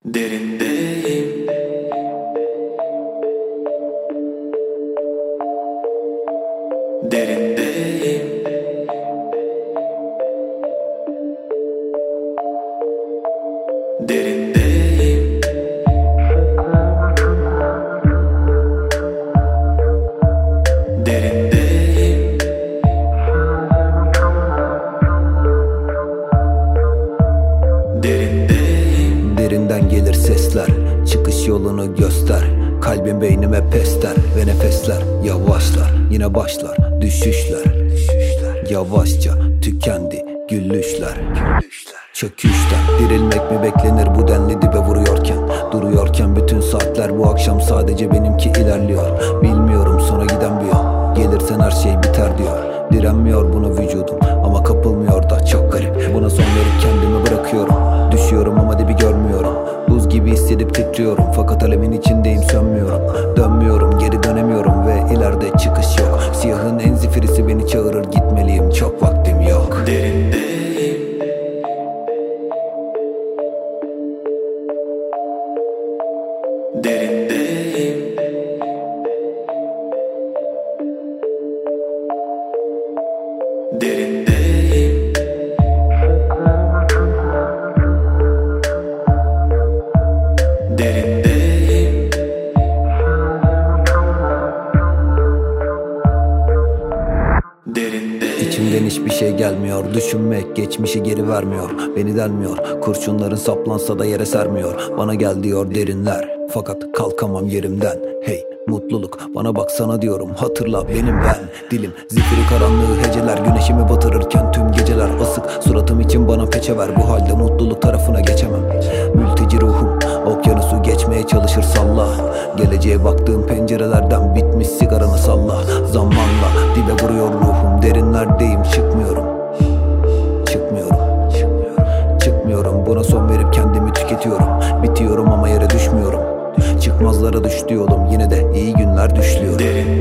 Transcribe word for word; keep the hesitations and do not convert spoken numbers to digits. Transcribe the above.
Derindeyim. Derindeyim. Derindeyim. Derindeyim. Derindeyim. Derinden gelir sesler, çıkış yolunu göster. Kalbim beynime pesler ve nefesler yavaşlar. Yine başlar düşüşler, yavaşça tükendi güllüşler. Çöküşten dirilmek mi beklenir bu denli dibe vuruyorken? Duruyorken bütün saatler bu akşam sadece benimki ilerliyor. Bilmiyorum sonra giden bir yol, gelirsen her şey biter diyor. Direnmiyor buna vücudum ama kapılmıyor da çok garip. Buna son verip kendimi bırakıyorum. Düşüyorum ama dibi görmüyorum. Buz gibi hissedip titriyorum fakat alemin içindeyim, sönmüyorum. Dönmüyorum, geri dönemiyorum ve ileride çıkış yok. Siyahın en zifirisi beni çağırır, gitmeliyim, çok vaktim yok. Derindeyim. Derindeyim. Derindeyim. Derindeyim. Derindeyim. İçimden hiçbir şey gelmiyor. Düşünmek geçmişi geri vermiyor. Beni delmiyor. Kurşunların saplansa da yere sermiyor. Bana gel diyor derinler fakat kalkamam yerimden. Hey mutluluk bana baksana diyorum, hatırla benim ben. Dilim zifiri karanlığı heceler, güneşimi batırırken tüm geceler asık. Suratım için bana peçe ver, bu halde mutluluk tarafına geçemem. Mülteci ruhum okyanusu geçmeye çalışır salla. Geleceğe baktığım pencerelerden bitmiş sigaranı salla. Zamanla dibe vuruyor ruhum, derinlerdeyim, çıkmıyorum. Çıkmıyorum. Çıkmıyorum, buna son verip kendimi tüketiyorum. Bitiyorum ama yere düşmüyorum. Çıkmazlara düştü yolum, yine de iyi günler düşlüyorum.